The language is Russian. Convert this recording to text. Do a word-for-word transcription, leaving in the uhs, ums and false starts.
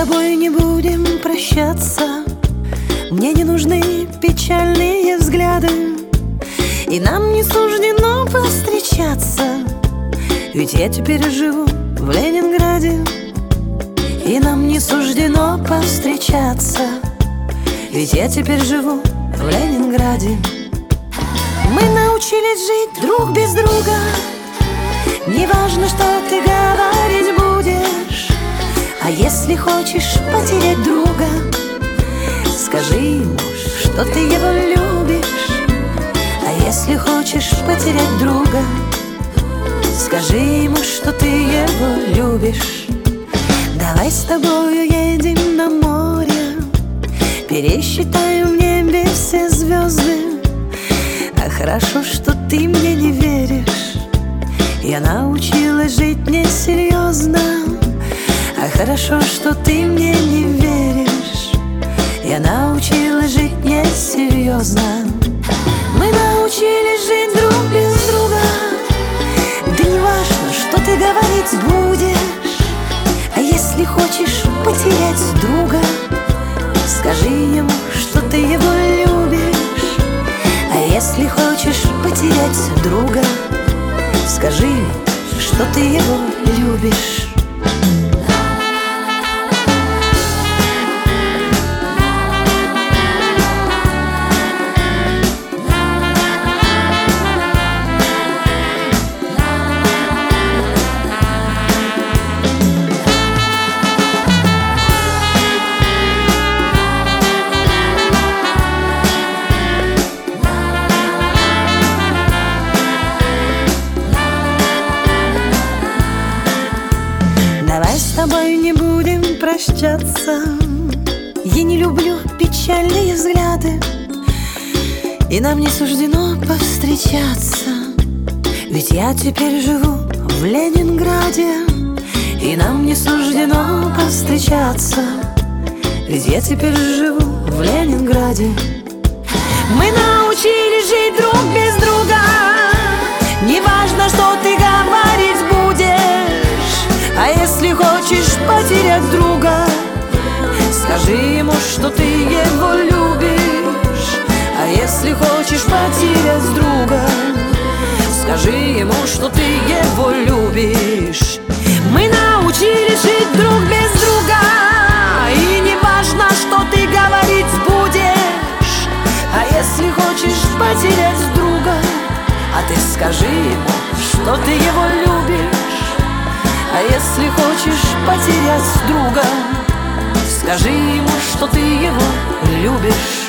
тобой не будем прощаться. Мне не нужны печальные взгляды, и нам не суждено повстречаться. Ведь я теперь живу в Ленинграде, и нам не суждено повстречаться. Ведь я теперь живу в Ленинграде. Мы научились жить друг без друга. Не важно, что ты говорить будешь. А если хочешь потерять друга, скажи ему, что ты его любишь. А если хочешь потерять друга, скажи ему, что ты его любишь. Давай с тобою едем на море, пересчитаем в небе все звезды. А хорошо, что ты мне не веришь. Я научилась жить несерьезно. А хорошо, что ты мне не веришь. Я научилась жить несерьезно. Мы научились жить друг без друга. Да не важно, что ты говорить будешь. А если хочешь потерять друга, скажи ему, что ты его любишь. А если хочешь потерять друга, скажи ему, что ты его любишь. Давай с тобой не будем прощаться. Я не люблю печальные взгляды, и нам не суждено повстречаться. Ведь я теперь живу в Ленинграде, и нам не суждено повстречаться. Ведь я теперь живу в Ленинграде. Мы научились жить друг без друга. Не важно, что ты говорить будешь. А если хочешь потерять друга, скажи ему, что ты его любишь. А если хочешь потерять друга, скажи ему, что ты его любишь. Мы научились жить друг без друга, и не важно, что ты говорить будешь. А если хочешь потерять друга, а ты скажи ему, что ты его любишь. А если хочешь потерять друга, скажи ему, что ты его любишь.